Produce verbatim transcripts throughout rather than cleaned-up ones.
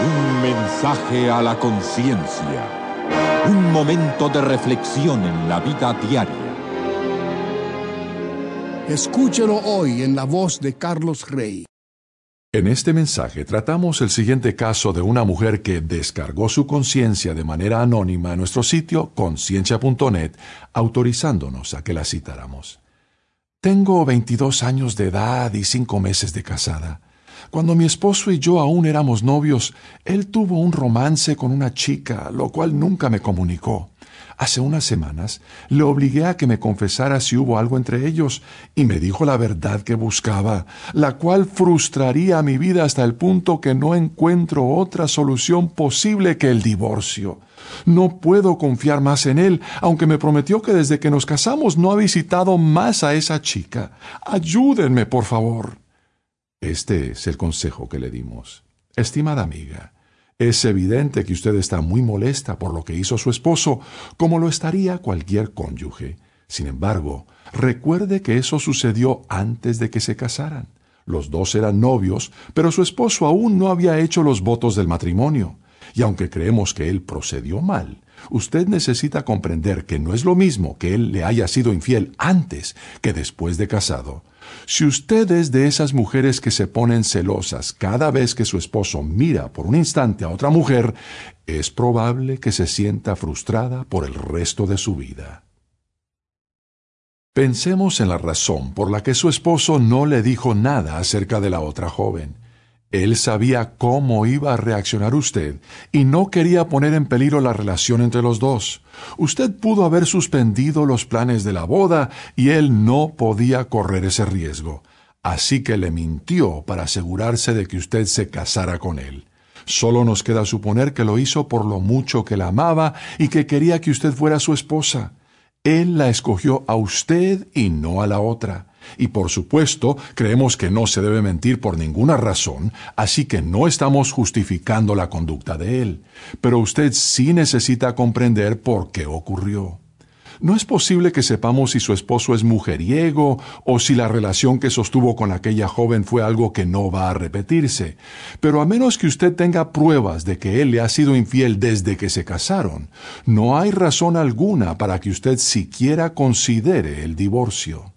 Un mensaje a la conciencia. Un momento de reflexión en la vida diaria. Escúchelo hoy en la voz de Carlos Rey. En este mensaje tratamos el siguiente caso de una mujer que descargó su conciencia de manera anónima en nuestro sitio conciencia punto net, autorizándonos a que la citáramos. Tengo veintidós años de edad y cinco meses de casada. Cuando mi esposo y yo aún éramos novios, él tuvo un romance con una chica, lo cual nunca me comunicó. Hace unas semanas le obligué a que me confesara si hubo algo entre ellos y me dijo la verdad que buscaba, la cual frustraría mi vida hasta el punto que no encuentro otra solución posible que el divorcio. No puedo confiar más en él, aunque me prometió que desde que nos casamos no ha visitado más a esa chica. Ayúdenme, por favor. Este es el consejo que le dimos. Estimada amiga, es evidente que usted está muy molesta por lo que hizo su esposo, como lo estaría cualquier cónyuge. Sin embargo, recuerde que eso sucedió antes de que se casaran. Los dos eran novios, pero su esposo aún no había hecho los votos del matrimonio. Y aunque creemos que él procedió mal, usted necesita comprender que no es lo mismo que él le haya sido infiel antes que después de casado. Si usted es de esas mujeres que se ponen celosas cada vez que su esposo mira por un instante a otra mujer, es probable que se sienta frustrada por el resto de su vida. Pensemos en la razón por la que su esposo no le dijo nada acerca de la otra joven. Él sabía cómo iba a reaccionar usted y no quería poner en peligro la relación entre los dos. Usted pudo haber suspendido los planes de la boda y él no podía correr ese riesgo. Así que le mintió para asegurarse de que usted se casara con él. Solo nos queda suponer que lo hizo por lo mucho que la amaba y que quería que usted fuera su esposa. Él la escogió a usted y no a la otra. Y por supuesto, creemos que no se debe mentir por ninguna razón, así que no estamos justificando la conducta de él. Pero usted sí necesita comprender por qué ocurrió. No es posible que sepamos si su esposo es mujeriego o si la relación que sostuvo con aquella joven fue algo que no va a repetirse. Pero a menos que usted tenga pruebas de que él le ha sido infiel desde que se casaron, no hay razón alguna para que usted siquiera considere el divorcio.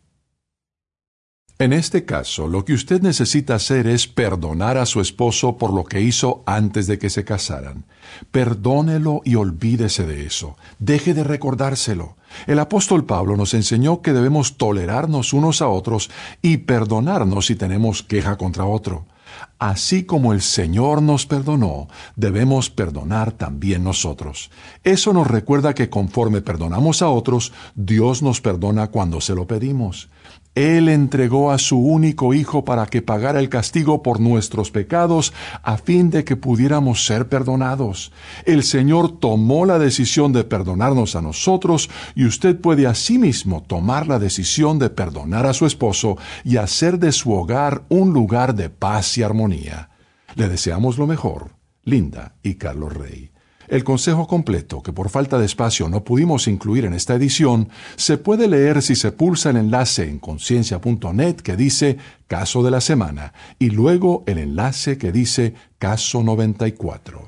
En este caso, lo que usted necesita hacer es perdonar a su esposo por lo que hizo antes de que se casaran. Perdónelo y olvídese de eso. Deje de recordárselo. El apóstol Pablo nos enseñó que debemos tolerarnos unos a otros y perdonarnos si tenemos queja contra otro. Así como el Señor nos perdonó, debemos perdonar también nosotros. Eso nos recuerda que conforme perdonamos a otros, Dios nos perdona cuando se lo pedimos. Él entregó a su único Hijo para que pagara el castigo por nuestros pecados, a fin de que pudiéramos ser perdonados. El Señor tomó la decisión de perdonarnos a nosotros, y usted puede asimismo tomar la decisión de perdonar a su esposo y hacer de su hogar un lugar de paz y armonía. Le deseamos lo mejor, Linda y Carlos Rey. El consejo completo, que por falta de espacio no pudimos incluir en esta edición, se puede leer si se pulsa el enlace en conciencia punto net que dice Caso de la Semana y luego el enlace que dice Caso noventa y cuatro.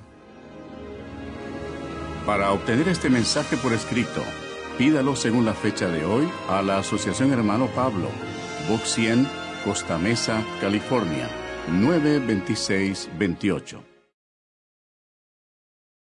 Para obtener este mensaje por escrito, pídalo según la fecha de hoy a la Asociación Hermano Pablo, Box cien, Costa Mesa, California, nueve dos seis dos ocho.